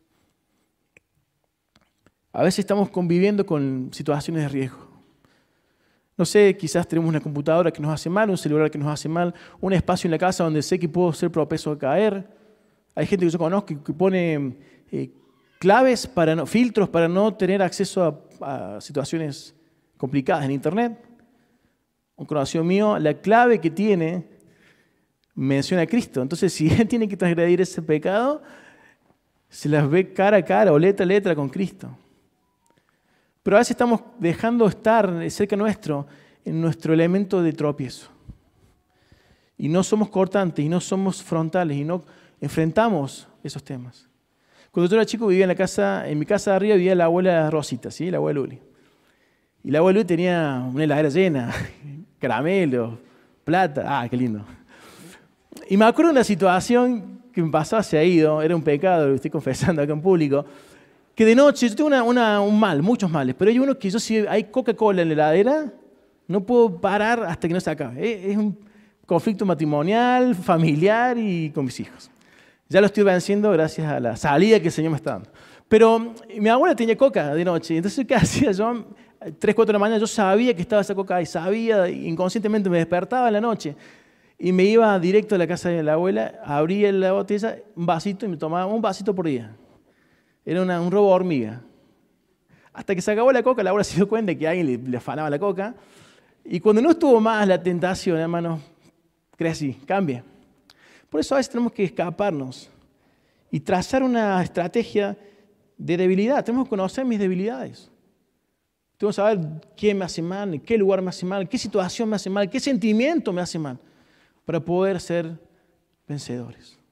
A veces estamos conviviendo con situaciones de riesgo. No sé, quizás tenemos una computadora que nos hace mal, un celular que nos hace mal, un espacio en la casa donde sé que puedo ser propenso a caer. Hay gente que yo conozco que pone claves, filtros para no tener acceso a situaciones complicadas en Internet. Un conocido mío, la clave que tiene menciona a Cristo. Entonces, si él tiene que transgredir ese pecado, se las ve cara a cara o letra a letra con Cristo. Pero a veces estamos dejando estar cerca nuestro en nuestro elemento de tropiezo. Y no somos cortantes, y no somos frontales, y no enfrentamos esos temas. Cuando yo era chico vivía en mi casa de arriba vivía la abuela Rosita, ¿sí? La abuela Luli. Y la abuela Luli tenía una heladera llena, caramelos, plata, qué lindo. Y me acuerdo de una situación que me pasó, se ha ido, era un pecado, lo estoy confesando acá en público, que de noche, yo tengo un mal, muchos males, pero hay uno que yo si hay Coca-Cola en la heladera, no puedo parar hasta que no se acabe. Es un conflicto matrimonial, familiar y con mis hijos. Ya lo estoy venciendo gracias a la salida que el Señor me está dando. Pero mi abuela tenía coca de noche, entonces ¿qué hacía yo? 3, 4 de la mañana yo sabía que estaba esa coca ahí, sabía, inconscientemente me despertaba en la noche y me iba directo a la casa de la abuela, abría la botella, un vasito y me tomaba un vasito por día. Era un robo hormiga. Hasta que se acabó la coca, la abuela se dio cuenta que alguien le afanaba la coca. Y cuando no estuvo más la tentación, hermano, crecí, cambia. Por eso a veces tenemos que escaparnos y trazar una estrategia de debilidad. Tenemos que conocer mis debilidades. Tenemos que saber qué me hace mal, en qué lugar me hace mal, qué situación me hace mal, qué sentimiento me hace mal, para poder ser vencedores.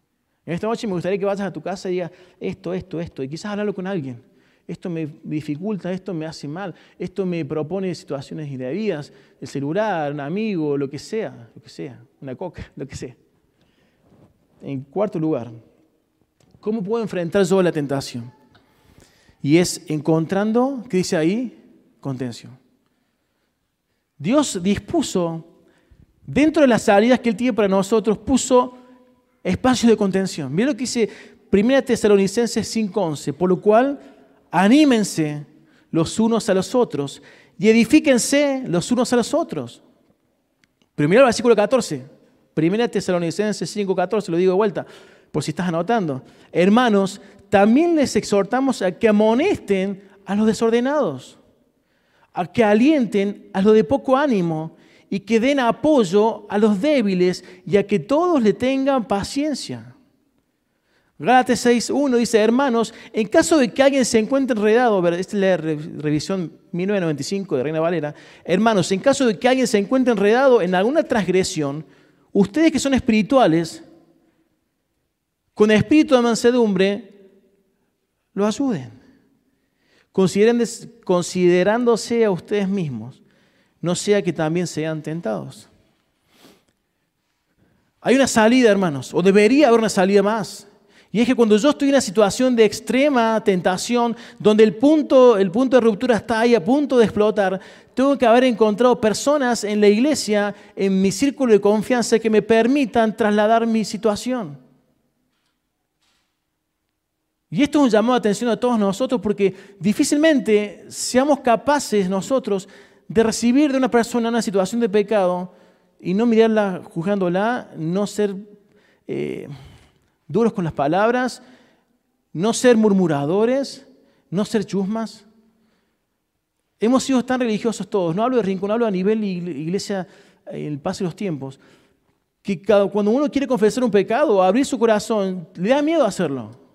En esta noche me gustaría que vayas a tu casa y digas esto, y quizás hablarlo con alguien. Esto me dificulta, esto me hace mal, esto me propone situaciones indebidas, el celular, un amigo, lo que sea, una coca, lo que sea. En cuarto lugar, ¿cómo puedo enfrentar yo la tentación? Y es encontrando, ¿qué dice ahí? Contención. Dios dispuso, dentro de las salidas que Él tiene para nosotros, puso espacios de contención. Miren lo que dice 1 Tesalonicenses 5:11, por lo cual anímense los unos a los otros y edifíquense los unos a los otros. Pero mira el versículo 14, 1 Tesalonicenses 5:14, lo digo de vuelta, por si estás anotando. Hermanos, también les exhortamos a que amonesten a los desordenados, a que alienten a los de poco ánimo y que den apoyo a los débiles y a que todos le tengan paciencia. Gálatas 6:1 dice, hermanos, en caso de que alguien se encuentre enredado, esta es la revisión 1995 de Reina Valera, hermanos, en caso de que alguien se encuentre enredado en alguna transgresión, ustedes que son espirituales, con espíritu de mansedumbre, lo ayuden. Considerándose a ustedes mismos, no sea que también sean tentados. Hay una salida, hermanos, o debería haber una salida más. Y es que cuando yo estoy en una situación de extrema tentación, donde el punto de ruptura está ahí a punto de explotar, tengo que haber encontrado personas en la iglesia, en mi círculo de confianza, que me permitan trasladar mi situación. Y esto es un llamado de atención a todos nosotros porque difícilmente seamos capaces nosotros de recibir de una persona una situación de pecado y no mirarla juzgándola, no ser duros con las palabras, no ser murmuradores, no ser chusmas. Hemos sido tan religiosos todos, no hablo de Rincón, hablo a nivel iglesia, el paso de los tiempos, que cuando uno quiere confesar un pecado o abrir su corazón, le da miedo hacerlo.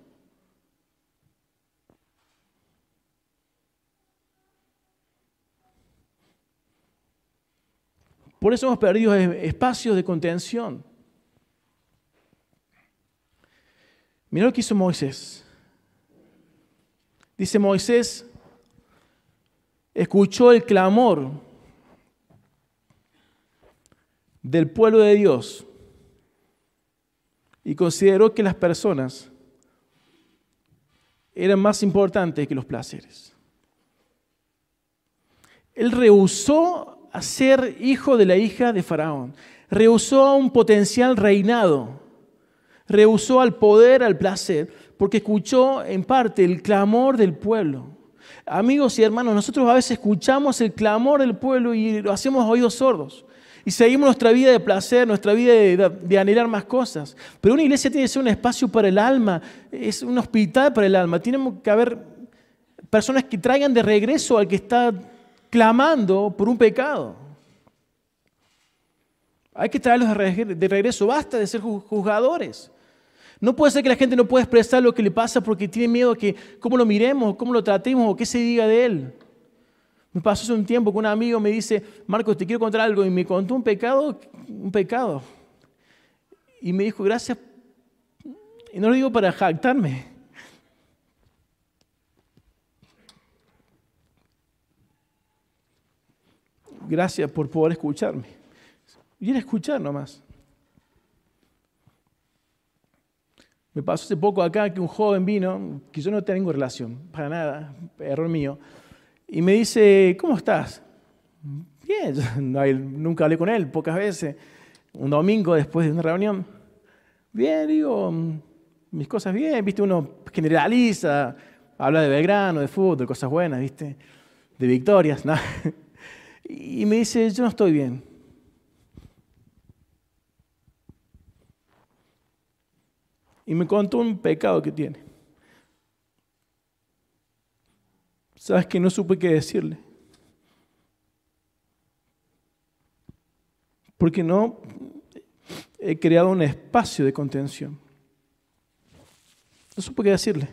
Por eso hemos perdido espacios de contención. Mirá lo que hizo Moisés. Dice Moisés, escuchó el clamor del pueblo de Dios y consideró que las personas eran más importantes que los placeres. Él rehusó a ser hijo de la hija de Faraón. Rehusó a un potencial reinado. Rehusó al poder, al placer, porque escuchó en parte el clamor del pueblo. Amigos y hermanos, nosotros a veces escuchamos el clamor del pueblo y lo hacemos oídos sordos. Y seguimos nuestra vida de placer, nuestra vida de anhelar más cosas. Pero una iglesia tiene que ser un espacio para el alma, es un hospital para el alma. Tiene que haber personas que traigan de regreso al que está clamando por un pecado. Hay que traerlos de regreso. Basta de ser juzgadores. No puede ser que la gente no pueda expresar lo que le pasa porque tiene miedo a que cómo lo miremos, cómo lo tratemos o qué se diga de él. Me pasó hace un tiempo que un amigo me dice, Marcos, te quiero contar algo, y me contó un pecado. Y me dijo, gracias, y no lo digo para jactarme. Gracias por poder escucharme. Y era escuchar nomás. Me pasó hace poco acá que un joven vino, que yo no tengo relación, para nada, error mío, y me dice, ¿cómo estás? Bien, yo nunca hablé con él, pocas veces, un domingo después de una reunión. Bien, digo, mis cosas bien, viste, uno generaliza, habla de Belgrano, de fútbol, cosas buenas, viste, de victorias, ¿no? Y me dice, yo no estoy bien. Y me contó un pecado que tiene. ¿Sabes que no supe qué decirle? Porque no he creado un espacio de contención. No supe qué decirle.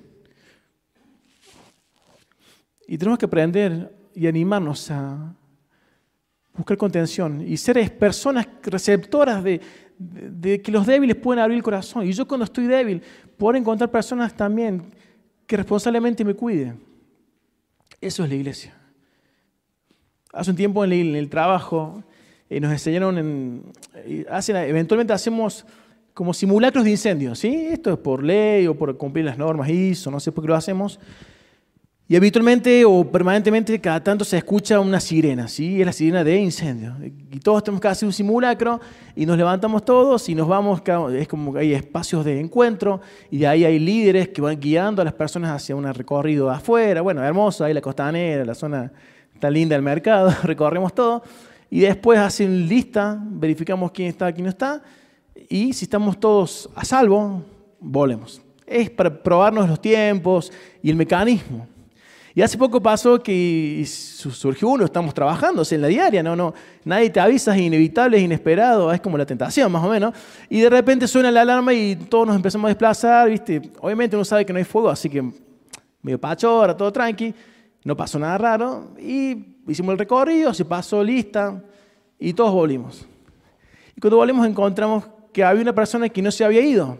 Y tenemos que aprender y animarnos a buscar contención y ser personas receptoras de que los débiles pueden abrir el corazón. Y yo cuando estoy débil, poder encontrar personas también que responsablemente me cuiden. Eso es la iglesia. Hace un tiempo en el trabajo nos enseñaron, eventualmente hacemos como simulacros de incendios, ¿sí? Esto es por ley o por cumplir las normas ISO, no sé por qué lo hacemos. Y habitualmente o permanentemente cada tanto se escucha una sirena, ¿sí? Es la sirena de incendio. Y todos tenemos que hacer un simulacro y nos levantamos todos y nos vamos, es como que hay espacios de encuentro y de ahí hay líderes que van guiando a las personas hacia un recorrido afuera. Bueno, hermoso, ahí la costanera, la zona tan linda del mercado, recorremos todo. Y después hacen lista, verificamos quién está, quién no está. Y si estamos todos a salvo, volemos. Es para probarnos los tiempos y el mecanismo. Y hace poco pasó que surgió uno, estamos trabajando en la diaria, no, nadie te avisa, es inevitable, es inesperado, es como la tentación más o menos. Y de repente suena la alarma y todos nos empezamos a desplazar, ¿viste? Obviamente uno sabe que no hay fuego, así que medio pachorra, todo tranqui, no pasó nada raro. Y hicimos el recorrido, se pasó lista y todos volvimos. Y cuando volvimos encontramos que había una persona que no se había ido.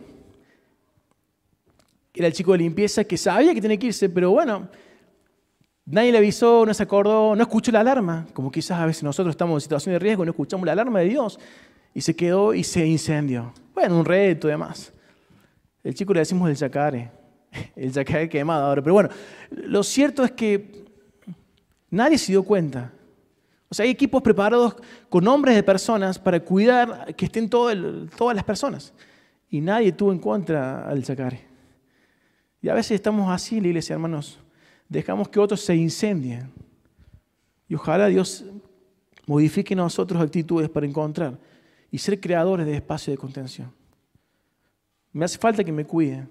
Era el chico de limpieza que sabía que tenía que irse, pero bueno, nadie le avisó, no se acordó, no escuchó la alarma. Como quizás a veces nosotros estamos en situación de riesgo y no escuchamos la alarma de Dios. Y se quedó y se incendió. Bueno, un reto y demás. El chico le decimos el yacaré. El yacaré quemado ahora. Pero bueno, lo cierto es que nadie se dio cuenta. O sea, hay equipos preparados con nombres de personas para cuidar que estén todas las personas. Y nadie tuvo en contra al yacaré. Y a veces estamos así en la iglesia, hermanos. Dejamos que otros se incendien. Y ojalá Dios modifique en nosotros actitudes para encontrar y ser creadores de espacio de contención. Me hace falta que me cuiden.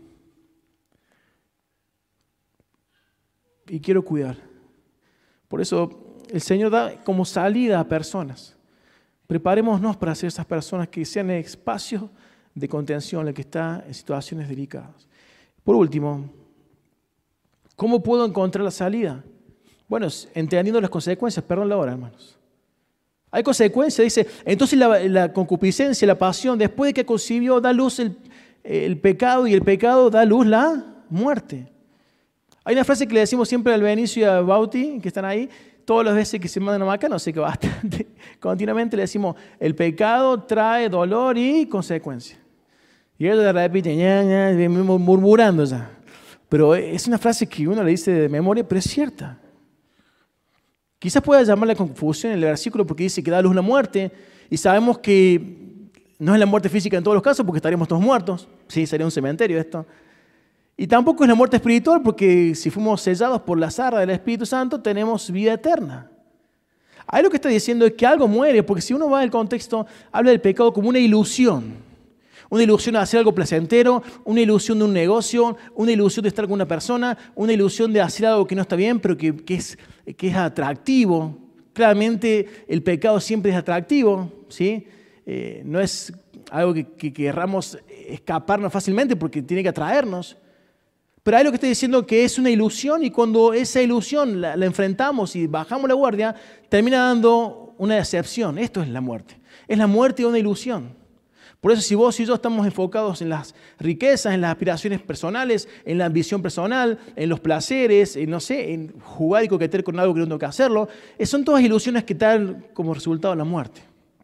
Y quiero cuidar. Por eso el Señor da como salida a personas. Preparémonos para ser esas personas que sean espacios de contención, la que está en situaciones delicadas. Por último, ¿cómo puedo encontrar la salida? Bueno, entendiendo las consecuencias, perdón la hora, hermanos. Hay consecuencias, dice, entonces la concupiscencia, la pasión, después de que concibió, da luz el pecado y el pecado da luz la muerte. Hay una frase que le decimos siempre al Benicio y a Bauti, que están ahí, todas las veces que se mandan acá, no sé qué bastante, continuamente le decimos, el pecado trae dolor y consecuencia. Y ellos de repente, murmurando ya. Pero es una frase que uno le dice de memoria, pero es cierta. Quizás pueda llamar la confusión en el versículo porque dice que da luz la muerte, y sabemos que no es la muerte física en todos los casos porque estaríamos todos muertos. Sí, sería un cementerio esto. Y tampoco es la muerte espiritual porque si fuimos sellados por la zarra del Espíritu Santo tenemos vida eterna. Ahí lo que está diciendo es que algo muere, porque si uno va al contexto, habla del pecado como una ilusión. Una ilusión de hacer algo placentero, una ilusión de un negocio, una ilusión de estar con una persona, una ilusión de hacer algo que no está bien, pero que es atractivo. Claramente el pecado siempre es atractivo, ¿sí? No es algo que querramos escaparnos fácilmente porque tiene que atraernos. Pero hay lo que está diciendo que es una ilusión y cuando esa ilusión la enfrentamos y bajamos la guardia, termina dando una decepción. Esto es la muerte. Es la muerte de una ilusión. Por eso si vos y yo estamos enfocados en las riquezas, en las aspiraciones personales, en la ambición personal, en los placeres, en jugar y coquetear con algo que no tengo que hacerlo, son todas ilusiones que dan como resultado la muerte.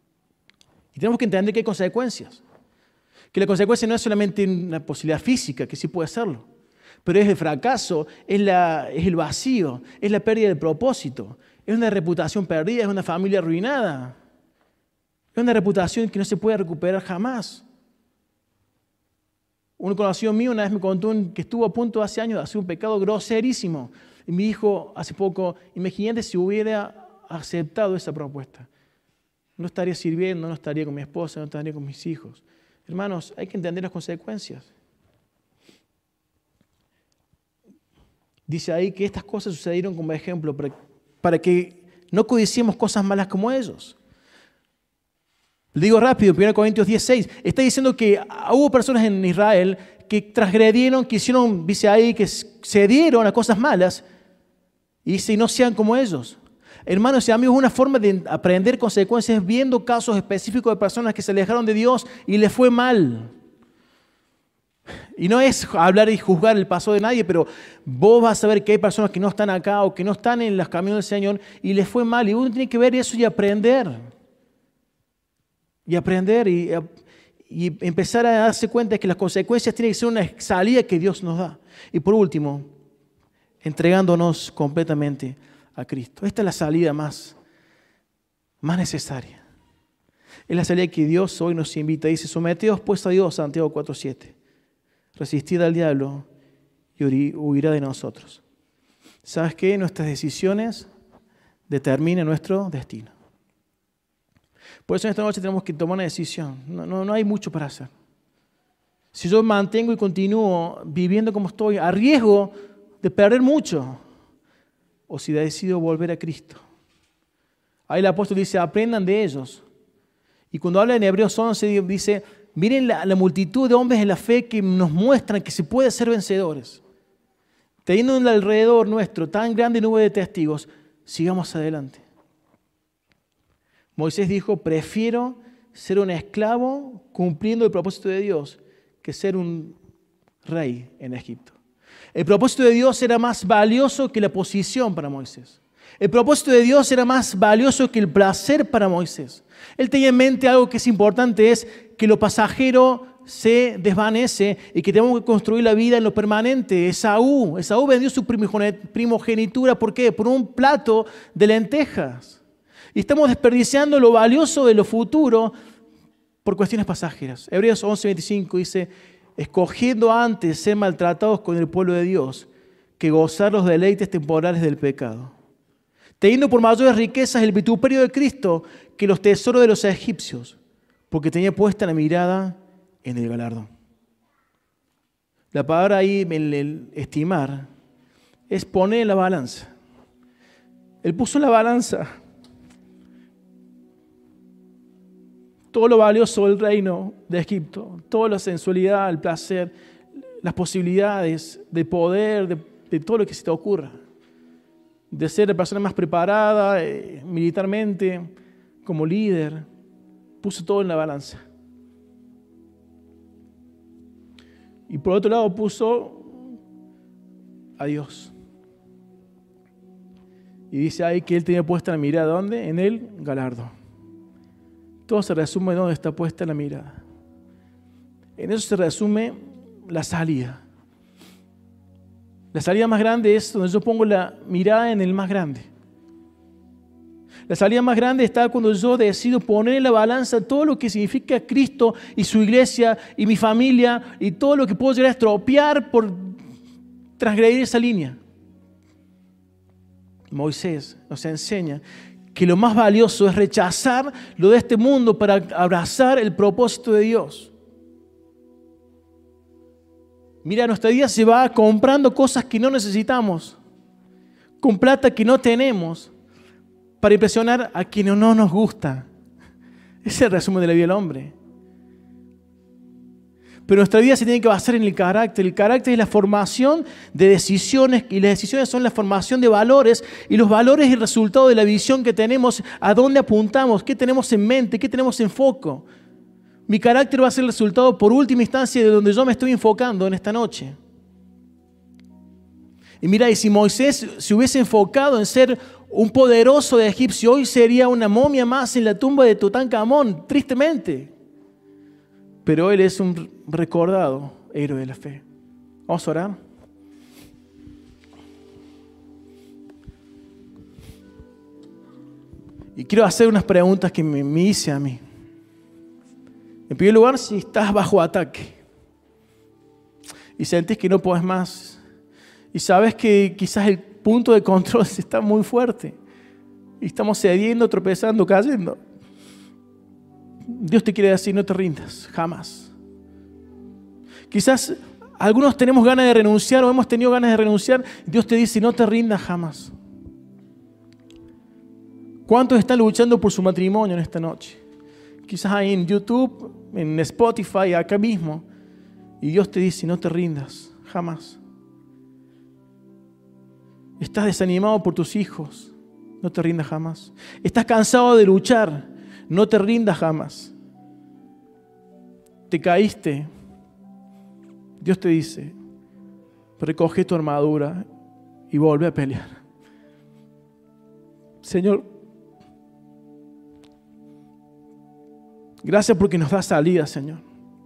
Y tenemos que entender que hay consecuencias. Que la consecuencia no es solamente una posibilidad física, que sí puede serlo, pero es el fracaso, es el vacío, es la pérdida del propósito, es una reputación perdida, es una familia arruinada. Es una reputación que no se puede recuperar jamás. Un conocido mío una vez me contó que estuvo a punto hace años de hacer un pecado groserísimo. Y me dijo hace poco, imagínate si hubiera aceptado esa propuesta. No estaría sirviendo, no estaría con mi esposa, no estaría con mis hijos. Hermanos, hay que entender las consecuencias. Dice ahí que estas cosas sucedieron como ejemplo para que no codiciemos cosas malas como ellos. Le digo rápido, 1 Corintios 10:6. Está diciendo que hubo personas en Israel que transgredieron, que hicieron, dice ahí, que cedieron a cosas malas. Y dice, no sean como ellos. Hermanos y amigos, una forma de aprender consecuencias es viendo casos específicos de personas que se alejaron de Dios y les fue mal. Y no es hablar y juzgar el pasado de nadie, pero vos vas a ver que hay personas que no están acá o que no están en los caminos del Señor y les fue mal. Y uno tiene que ver eso y aprender. Y aprender y empezar a darse cuenta de que las consecuencias tienen que ser una salida que Dios nos da. Y por último, entregándonos completamente a Cristo. Esta es la salida más necesaria. Es la salida que Dios hoy nos invita. Dice, someteos pues a Dios, Santiago 4:7. Resistid al diablo y huirá de nosotros. ¿Sabes qué? Nuestras decisiones determinan nuestro destino. Por eso en esta noche tenemos que tomar una decisión. No hay mucho para hacer. Si yo mantengo y continúo viviendo como estoy, a riesgo de perder mucho. O si decido volver a Cristo. Ahí el apóstol dice, aprendan de ellos. Y cuando habla en Hebreos 11, dice, miren la multitud de hombres en la fe que nos muestran que se puede ser vencedores. Teniendo alrededor nuestro tan grande nube de testigos, sigamos adelante. Moisés dijo, prefiero ser un esclavo cumpliendo el propósito de Dios que ser un rey en Egipto. El propósito de Dios era más valioso que la posición para Moisés. El propósito de Dios era más valioso que el placer para Moisés. Él tenía en mente algo que es importante, es que lo pasajero se desvanece y que tenemos que construir la vida en lo permanente. Esaú vendió su primogenitura, ¿por qué? Por un plato de lentejas. Y estamos desperdiciando lo valioso de lo futuro por cuestiones pasajeras. Hebreos 11:25 dice, escogiendo antes ser maltratados con el pueblo de Dios que gozar los deleites temporales del pecado, teniendo por mayores riquezas el vituperio de Cristo que los tesoros de los egipcios, porque tenía puesta la mirada en el galardón. La palabra ahí, el estimar, es poner en la balanza. Él puso en la balanza todo lo valioso del reino de Egipto, toda la sensualidad, el placer, las posibilidades de poder, de todo lo que se te ocurra. De ser la persona más preparada militarmente, como líder, puso todo en la balanza. Y por otro lado puso a Dios. Y dice ahí que él tenía puesta la mirada, ¿dónde? En el galardón. Todo se resume en dónde está puesta la mirada. En eso se resume la salida. La salida más grande es donde yo pongo la mirada en el más grande. La salida más grande está cuando yo decido poner en la balanza todo lo que significa Cristo y su iglesia y mi familia y todo lo que puedo llegar a estropear por transgredir esa línea. Moisés nos enseña que lo más valioso es rechazar lo de este mundo para abrazar el propósito de Dios. Mira, nuestra vida se va comprando cosas que no necesitamos, con plata que no tenemos, para impresionar a quienes no nos gusta. Ese es el resumen de la vida del hombre. Pero nuestra vida se tiene que basar en el carácter. El carácter es la formación de decisiones y las decisiones son la formación de valores y los valores es el resultado de la visión que tenemos, a dónde apuntamos, qué tenemos en mente, qué tenemos en foco. Mi carácter va a ser el resultado por última instancia de donde yo me estoy enfocando en esta noche. Y mira, y si Moisés se hubiese enfocado en ser un poderoso de Egipcio, hoy sería una momia más en la tumba de Tutankamón, tristemente. Pero él es un recordado héroe de la fe. Vamos a orar. Y quiero hacer unas preguntas que me hice a mí. En primer lugar, si estás bajo ataque y sentís que no podés más y sabes que quizás el punto de control está muy fuerte y estamos cediendo, tropezando, cayendo, Dios te quiere decir, no te rindas, jamás. Quizás algunos tenemos ganas de renunciar o hemos tenido ganas de renunciar. Dios te dice, no te rindas jamás. ¿Cuántos están luchando por su matrimonio en esta noche? Quizás ahí en YouTube, en Spotify, acá mismo. Y Dios te dice, no te rindas, jamás. Estás desanimado por tus hijos, no te rindas jamás. Estás cansado de luchar, no te rindas jamás. Te caíste. Dios te dice, recoge tu armadura y vuelve a pelear. Señor, gracias porque nos da salida, Señor.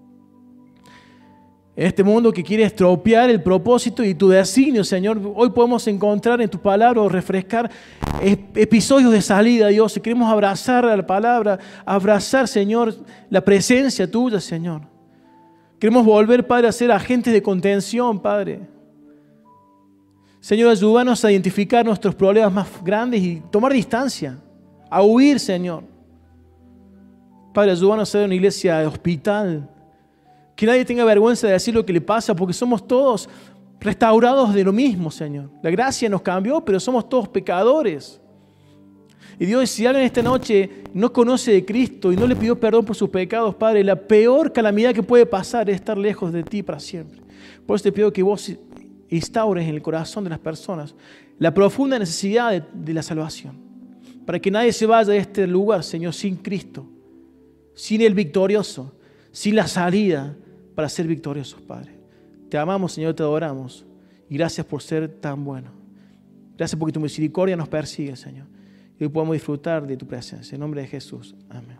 En este mundo que quiere estropear el propósito y tu designio, Señor, hoy podemos encontrar en tu palabra o refrescar episodios de salida, Dios. Y queremos abrazar a la palabra, abrazar, Señor, la presencia tuya, Señor. Queremos volver, Padre, a ser agentes de contención, Padre. Señor, ayúdanos a identificar nuestros problemas más grandes y tomar distancia, a huir, Señor. Padre, ayúdanos a ser una iglesia de hospital. Que nadie tenga vergüenza de decir lo que le pasa, porque somos todos restaurados de lo mismo, Señor. La gracia nos cambió, pero somos todos pecadores. Y Dios, si alguien esta noche no conoce de Cristo y no le pidió perdón por sus pecados, Padre, la peor calamidad que puede pasar es estar lejos de ti para siempre. Por eso te pido que vos instaures en el corazón de las personas la profunda necesidad de la salvación. Para que nadie se vaya de este lugar, Señor, sin Cristo, sin el victorioso, sin la salida para ser victoriosos, Padre. Te amamos, Señor, te adoramos. Y gracias por ser tan bueno. Gracias porque tu misericordia nos persigue, Señor. Y hoy podemos disfrutar de tu presencia. En nombre de Jesús. Amén.